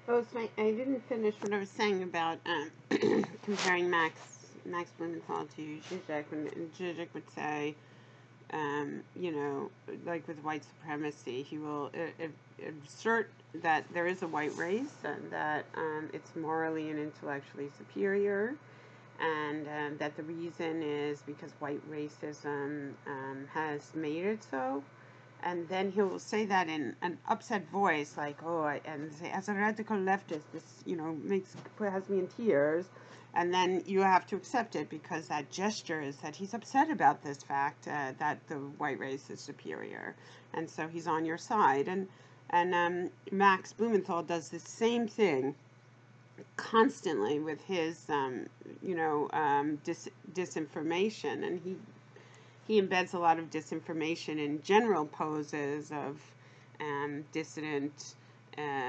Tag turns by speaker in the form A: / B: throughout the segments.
A: Oh, so I didn't finish what I was saying about comparing Max Blumenthal to Zizek. When Zizek would say, you know, like with white supremacy, he will assert that there is a white race and that it's morally and intellectually superior, and that the reason is because white racism has made it so. And then he will say that in an upset voice, like, "Oh," and say, "As a radical leftist, this, you know, has me in tears." And then you have to accept it because that gesture is that he's upset about this fact that the white race is superior, and so he's on your side. And Max Blumenthal does the same thing constantly with his, disinformation, and he embeds a lot of disinformation in general poses of dissident, uh,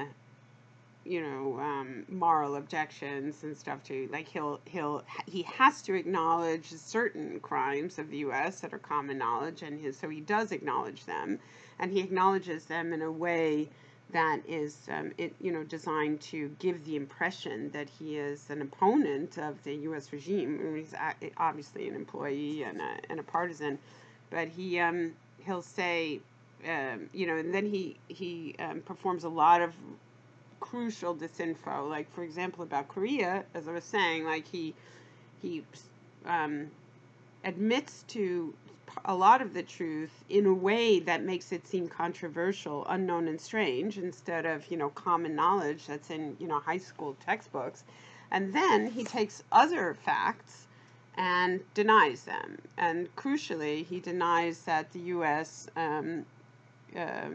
A: moral objections and stuff too. Like he has to acknowledge certain crimes of the U.S. that are common knowledge, and so he does acknowledge them, and he acknowledges them in a way that is designed to give the impression that he is an opponent of the U.S. regime. I mean, he's obviously an employee and a partisan, but he'll say, and then he performs a lot of crucial disinfo. Like, for example, about Korea, as I was saying, like he um, admits to a lot of the truth in a way that makes it seem controversial, unknown, and strange, instead of common knowledge that's in high school textbooks. And then he takes other facts and denies them. And crucially, he denies that the U.S. Uh,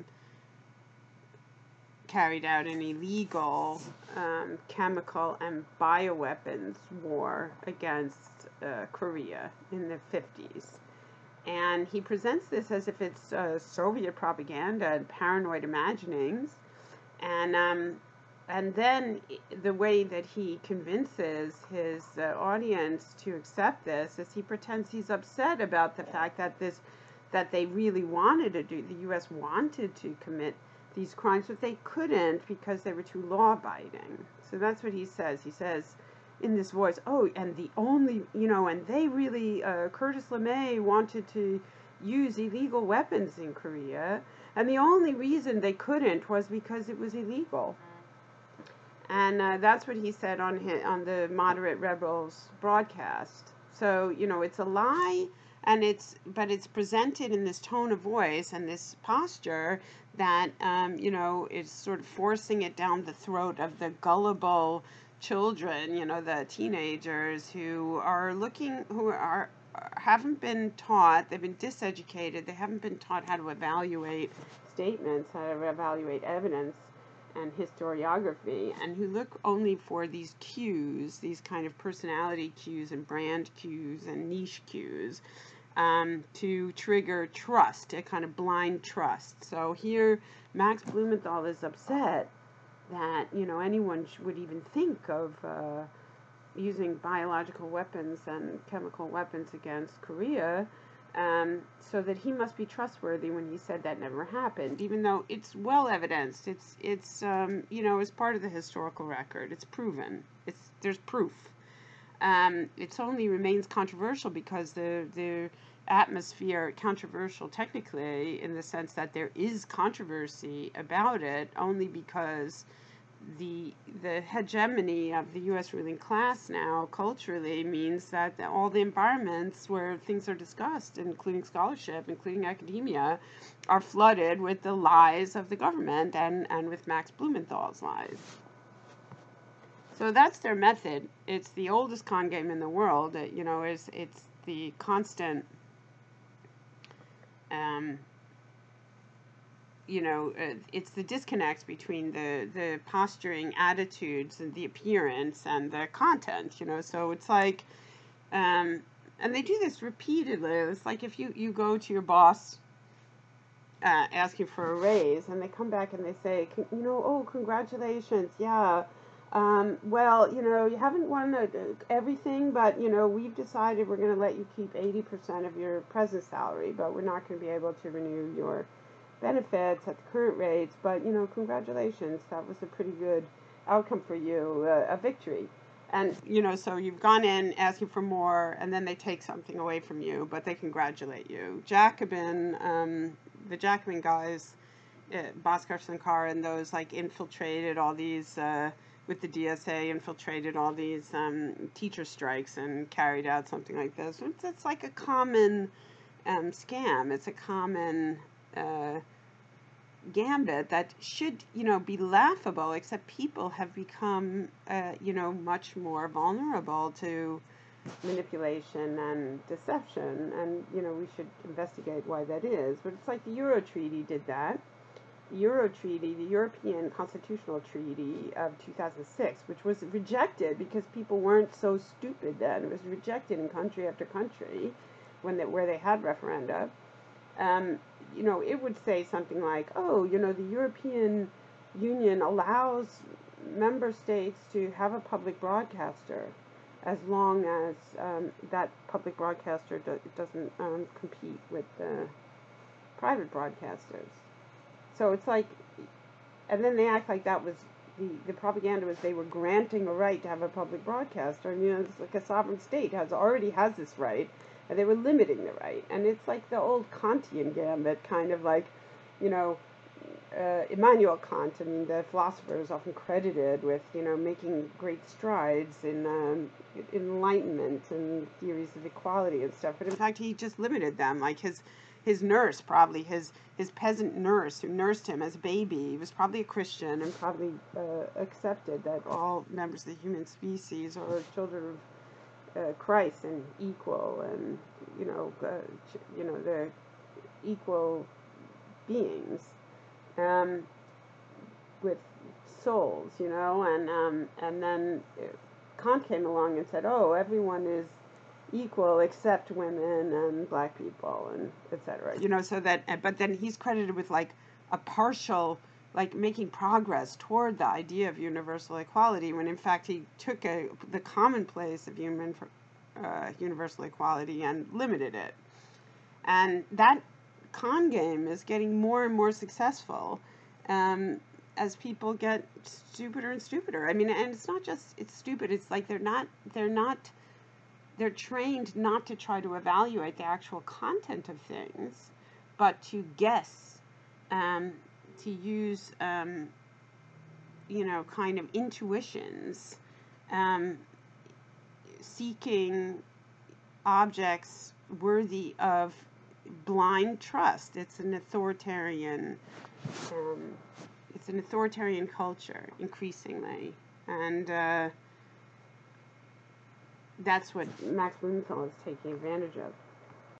A: carried out an illegal chemical and bioweapons war against Korea in the 50s. And he presents this as if it's Soviet propaganda and paranoid imaginings. And then the way that he convinces his audience to accept this is he pretends he's upset about the fact that they really wanted to do, the U.S. wanted to commit these crimes, but they couldn't because they were too law-abiding. So that's what he says. He says in this voice, "Oh, and the only, and they really, Curtis LeMay wanted to use illegal weapons in Korea, and the only reason they couldn't was because it was illegal." And that's what he said on the Moderate Rebels broadcast. So it's a lie, and but it's presented in this tone of voice and this posture that is sort of forcing it down the throat of the gullible children, the teenagers who are haven't been taught, they've been diseducated, they haven't been taught how to evaluate statements, how to evaluate evidence and historiography, and who look only for these cues, these kind of personality cues and brand cues and niche cues, to trigger trust, a kind of blind trust. So here, Max Blumenthal is upset that anyone would even think of using biological weapons and chemical weapons against Korea, so that he must be trustworthy when he said that never happened, even though it's well evidenced. It's as part of the historical record. It's proven. There's proof. It only remains controversial because the atmosphere, controversial technically in the sense that there is controversy about it, only because the hegemony of the U.S. ruling class now culturally means that all the environments where things are discussed, including scholarship, including academia, are flooded with the lies of the government and with Max Blumenthal's lies. So that's their method. It's the oldest con game in the world. It's the constant it's the disconnect between the posturing attitudes and the appearance and the content, so it's like, and they do this repeatedly. It's like if you go to your boss asking for a raise, and they come back and they say, "Oh, congratulations, yeah, well, you haven't won everything, but, we've decided we're going to let you keep 80% of your present salary, but we're not going to be able to renew your benefits at the current rates, but, congratulations, that was a pretty good outcome for you, a victory. And, so you've gone in asking for more, and then they take something away from you, but they congratulate you. The Jacobin guys, Bhaskar Sankar and those, like, infiltrated all these, with the DSA, infiltrated all these teacher strikes and carried out something like this. It's like a common scam. It's a common gambit that should, be laughable, except people have become, much more vulnerable to manipulation and deception, and, we should investigate why that is. But it's like the Euro Treaty did that. The Euro Treaty, the European Constitutional Treaty of 2006, which was rejected because people weren't so stupid then. It was rejected in country after country where they had referenda. It would say something like, oh, the European Union allows member states to have a public broadcaster as long as that public broadcaster doesn't compete with the private broadcasters. So it's like, and then they act like that was, the propaganda was they were granting a right to have a public broadcaster. And, it's like a sovereign state already has this right, and they were limiting the right. And it's like the old Kantian gambit, kind of like, Immanuel Kant, the philosopher, is often credited with, making great strides in enlightenment and theories of equality and stuff. But in fact, he just limited them. Like his nurse, probably his peasant nurse who nursed him as a baby, was probably a Christian and probably accepted that all members of the human species are children of Christ and equal, and they're equal beings with souls, and then Kant came along and said, oh, everyone is equal except women and black people and etc. So that, but then he's credited with like a partial, like making progress toward the idea of universal equality, when in fact he took the commonplace of universal equality and limited it. And that con game is getting more and more successful as people get stupider and stupider. And it's not just it's stupid. It's like they're trained not to try to evaluate the actual content of things, but to guess, to use, kind of intuitions, seeking objects worthy of blind trust. It's an authoritarian culture increasingly, and that's what Max Blumenthal is taking advantage of.